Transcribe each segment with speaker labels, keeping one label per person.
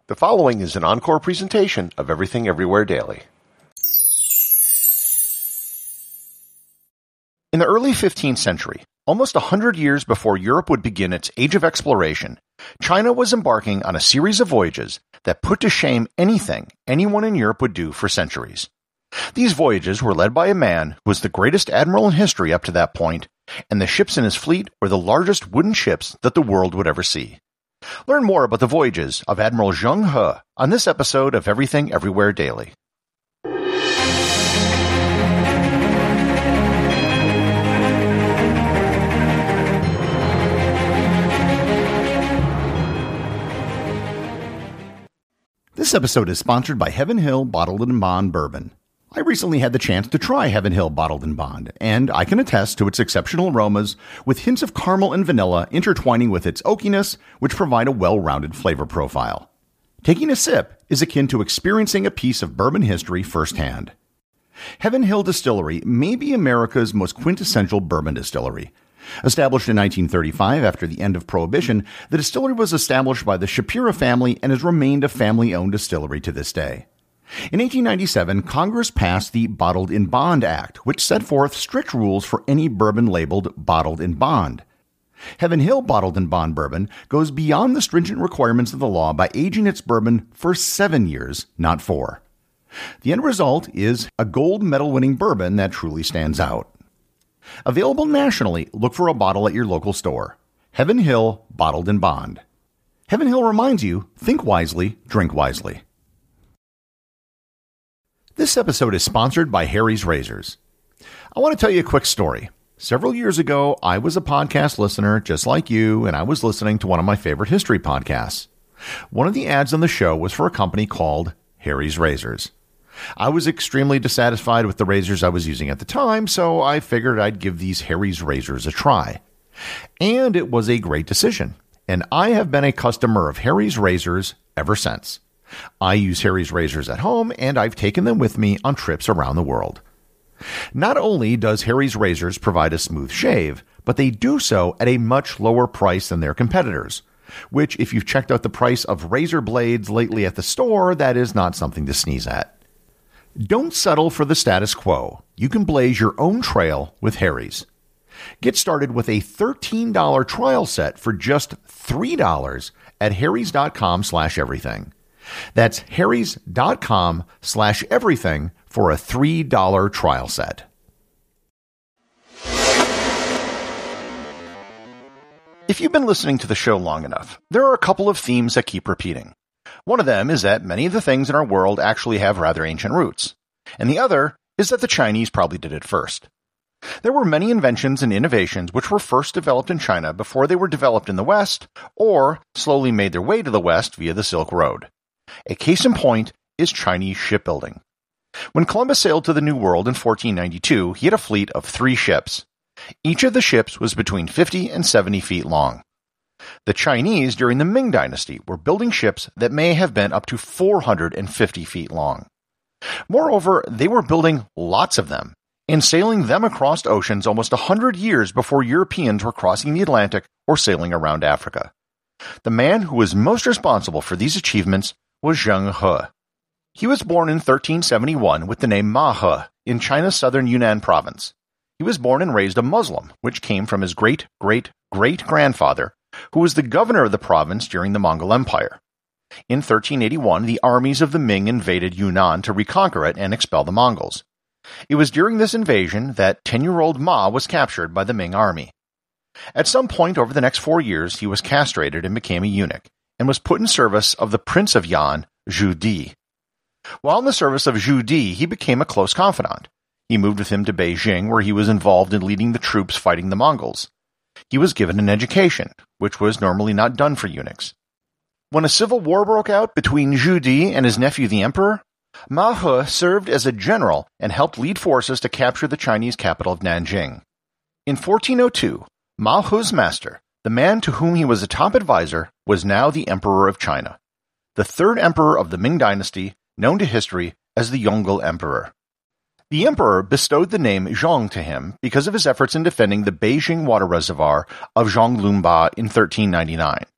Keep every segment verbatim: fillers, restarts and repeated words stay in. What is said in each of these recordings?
Speaker 1: The following is an encore presentation of Everything Everywhere Daily. In the early fifteenth century, almost a hundred years before Europe would begin its age of exploration, China was embarking on a series of voyages that put to shame anything anyone in Europe would do for centuries. These voyages were led by a man who was the greatest admiral in history up to that point, and the ships in his fleet were the largest wooden ships that the world would ever see. Learn more about the voyages of Admiral Zheng He on this episode of Everything Everywhere Daily. This episode is sponsored by Heaven Hill Bottled and Bond Bourbon. I recently had the chance to try Heaven Hill Bottled and Bond, and I can attest to its exceptional aromas with hints of caramel and vanilla intertwining with its oakiness, which provide a well-rounded flavor profile. Taking a sip is akin to experiencing a piece of bourbon history firsthand. Heaven Hill Distillery may be America's most quintessential bourbon distillery. Established in nineteen thirty-five after the end of Prohibition, the distillery was established by the Shapira family and has remained a family-owned distillery to this day. In eighteen ninety-seven, Congress passed the Bottled in Bond Act, which set forth strict rules for any bourbon labeled Bottled in Bond. Heaven Hill Bottled in Bond Bourbon goes beyond the stringent requirements of the law by aging its bourbon for seven years, not four. The end result is a gold medal-winning bourbon that truly stands out. Available nationally, look for a bottle at your local store. Heaven Hill Bottled in Bond. Heaven Hill reminds you, think wisely, drink wisely. This episode is sponsored by Harry's Razors. I want to tell you a quick story. Several years ago, I was a podcast listener just like you, and I was listening to one of my favorite history podcasts. One of the ads on the show was for a company called Harry's Razors. I was extremely dissatisfied with the razors I was using at the time, so I figured I'd give these Harry's Razors a try. And it was a great decision, and I have been a customer of Harry's Razors ever since. I use Harry's Razors at home, and I've taken them with me on trips around the world. Not only does Harry's Razors provide a smooth shave, but they do so at a much lower price than their competitors, which, if you've checked out the price of razor blades lately at the store, that is not something to sneeze at. Don't settle for the status quo. You can blaze your own trail with Harry's. Get started with a thirteen dollars trial set for just three dollars at harrys.com slash everything. That's harrys.com slash everything for a three dollars trial set. If you've been listening to the show long enough, there are a couple of themes that keep repeating. One of them is that many of the things in our world actually have rather ancient roots. And the other is that the Chinese probably did it first. There were many inventions and innovations which were first developed in China before they were developed in the West, or slowly made their way to the West via the Silk Road. A case in point is Chinese shipbuilding. When Columbus sailed to the New World in fourteen ninety-two, he had a fleet of three ships. Each of the ships was between fifty and seventy feet long. The Chinese during the Ming Dynasty were building ships that may have been up to four hundred fifty feet long. Moreover, they were building lots of them and sailing them across oceans almost a hundred years before Europeans were crossing the Atlantic or sailing around Africa. The man who was most responsible for these achievements was Zheng He. He was born in thirteen seventy-one with the name Ma He in China's southern Yunnan province. He was born and raised a Muslim, which came from his great-great-great-grandfather, who was the governor of the province during the Mongol Empire. In thirteen eighty-one, the armies of the Ming invaded Yunnan to reconquer it and expel the Mongols. It was during this invasion that ten-year-old Ma was captured by the Ming army. At some point over the next four years, he was castrated and became a eunuch, and was put in service of the Prince of Yan, Zhu Di. While in the service of Zhu Di, he became a close confidant. He moved with him to Beijing, where he was involved in leading the troops fighting the Mongols. He was given an education, which was normally not done for eunuchs. When a civil war broke out between Zhu Di and his nephew the emperor, Ma He served as a general and helped lead forces to capture the Chinese capital of Nanjing. In fourteen oh two, Ma He's master, the man to whom he was a top advisor, was now the Emperor of China, the third emperor of the Ming Dynasty, known to history as the Yongle Emperor. The emperor bestowed the name Zhong to him because of his efforts in defending the Beijing water reservoir of Zhonglunba in thirteen ninety-nine.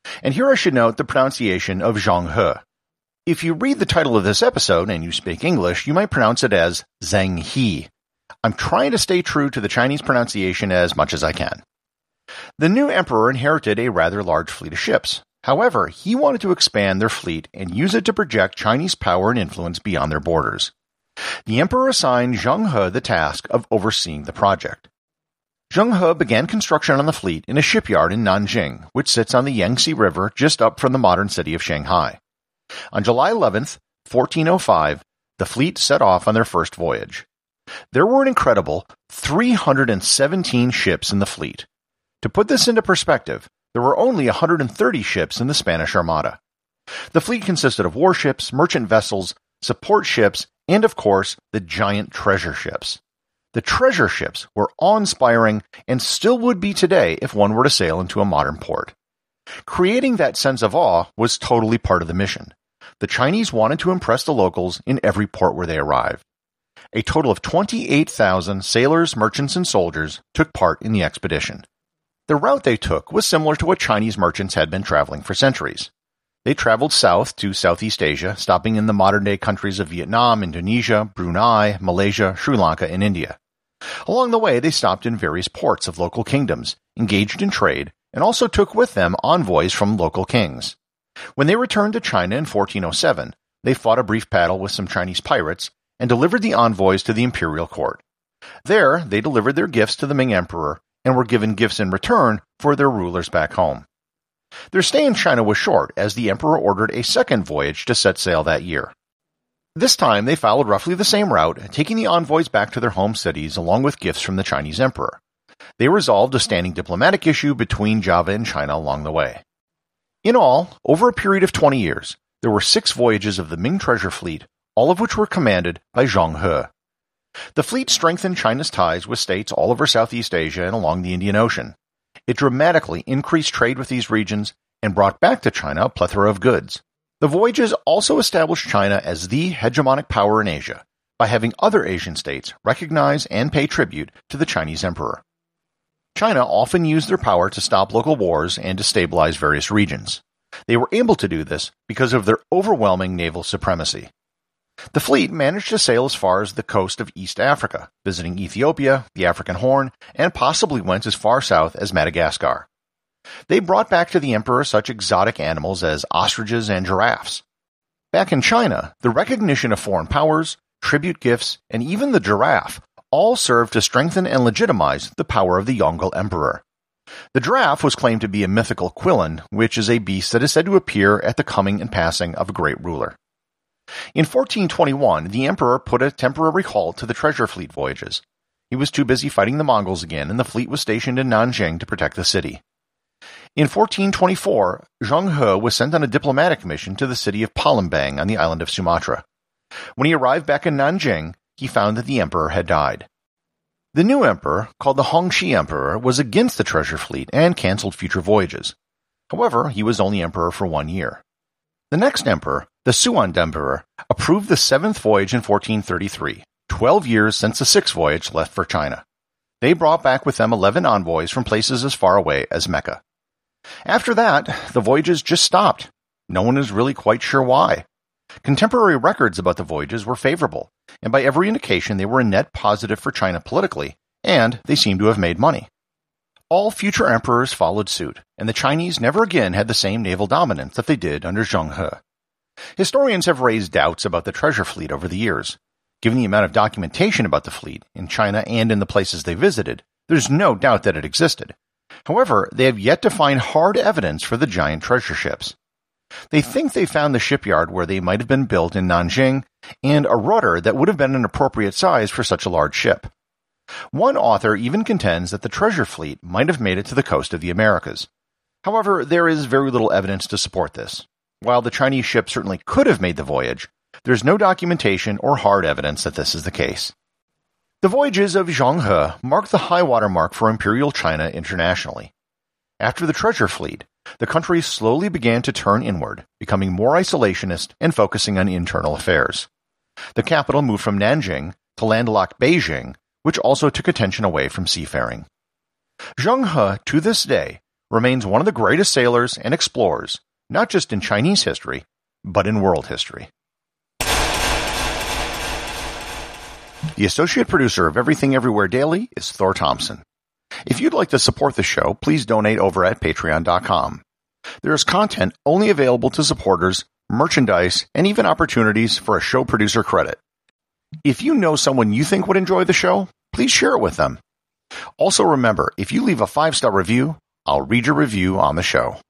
Speaker 1: And here I should note the pronunciation of Zheng He. If you read the title of this episode and you speak English, you might pronounce it as Zheng He. I'm trying to stay true to the Chinese pronunciation as much as I can. The new emperor inherited a rather large fleet of ships. However, he wanted to expand their fleet and use it to project Chinese power and influence beyond their borders. The emperor assigned Zheng He the task of overseeing the project. Zheng He began construction on the fleet in a shipyard in Nanjing, which sits on the Yangtze River just up from the modern city of Shanghai. On July eleventh, fourteen oh five, the fleet set off on their first voyage. There were an incredible three hundred seventeen ships in the fleet. To put this into perspective, there were only one hundred thirty ships in the Spanish Armada. The fleet consisted of warships, merchant vessels, support ships, and of course, the giant treasure ships. The treasure ships were awe-inspiring and still would be today if one were to sail into a modern port. Creating that sense of awe was totally part of the mission. The Chinese wanted to impress the locals in every port where they arrived. A total of twenty-eight thousand sailors, merchants, and soldiers took part in the expedition. The route they took was similar to what Chinese merchants had been traveling for centuries. They traveled south to Southeast Asia, stopping in the modern-day countries of Vietnam, Indonesia, Brunei, Malaysia, Sri Lanka, and India. Along the way, they stopped in various ports of local kingdoms, engaged in trade, and also took with them envoys from local kings. When they returned to China in fourteen oh seven, they fought a brief battle with some Chinese pirates and delivered the envoys to the imperial court. There, they delivered their gifts to the Ming emperor and were given gifts in return for their rulers back home. Their stay in China was short, as the emperor ordered a second voyage to set sail that year. This time, they followed roughly the same route, taking the envoys back to their home cities along with gifts from the Chinese emperor. They resolved a standing diplomatic issue between Java and China along the way. In all, over a period of twenty years, there were six voyages of the Ming treasure fleet, all of which were commanded by Zheng He. The fleet strengthened China's ties with states all over Southeast Asia and along the Indian Ocean. It dramatically increased trade with these regions and brought back to China a plethora of goods. The voyages also established China as the hegemonic power in Asia by having other Asian states recognize and pay tribute to the Chinese emperor. China often used their power to stop local wars and to stabilize various regions. They were able to do this because of their overwhelming naval supremacy. The fleet managed to sail as far as the coast of East Africa, visiting Ethiopia, the African Horn, and possibly went as far south as Madagascar. They brought back to the emperor such exotic animals as ostriches and giraffes. Back in China, the recognition of foreign powers, tribute gifts, and even the giraffe all served to strengthen and legitimize the power of the Yongle emperor. The giraffe was claimed to be a mythical qilin, which is a beast that is said to appear at the coming and passing of a great ruler. In fourteen twenty-one, the emperor put a temporary halt to the treasure fleet voyages. He was too busy fighting the Mongols again, and the fleet was stationed in Nanjing to protect the city. In fourteen twenty-four, Zheng He was sent on a diplomatic mission to the city of Palembang on the island of Sumatra. When he arrived back in Nanjing, he found that the emperor had died. The new emperor, called the Hongxi Emperor, was against the treasure fleet and cancelled future voyages. However, he was only emperor for one year. The next emperor, the Suan Emperor, approved the seventh voyage in fourteen thirty-three, twelve years since the sixth voyage left for China. They brought back with them eleven envoys from places as far away as Mecca. After that, the voyages just stopped. No one is really quite sure why. Contemporary records about the voyages were favorable, and by every indication they were a net positive for China politically, and they seem to have made money. All future emperors followed suit, and the Chinese never again had the same naval dominance that they did under Zheng He. Historians have raised doubts about the treasure fleet over the years. Given the amount of documentation about the fleet, in China and in the places they visited, there's no doubt that it existed. However, they have yet to find hard evidence for the giant treasure ships. They think they found the shipyard where they might have been built in Nanjing, and a rudder that would have been an appropriate size for such a large ship. One author even contends that the treasure fleet might have made it to the coast of the Americas. However, there is very little evidence to support this. While the Chinese ship certainly could have made the voyage, there is no documentation or hard evidence that this is the case. The voyages of Zheng He marked the high water mark for Imperial China internationally. After the treasure fleet, the country slowly began to turn inward, becoming more isolationist and focusing on internal affairs. The capital moved from Nanjing to landlocked Beijing, which also took attention away from seafaring. Zheng He, to this day, remains one of the greatest sailors and explorers, not just in Chinese history, but in world history. The associate producer of Everything Everywhere Daily is Thor Thompson. If you'd like to support the show, please donate over at patreon dot com. There is content only available to supporters, merchandise, and even opportunities for a show producer credit. If you know someone you think would enjoy the show, please share it with them. Also remember, if you leave a five-star review, I'll read your review on the show.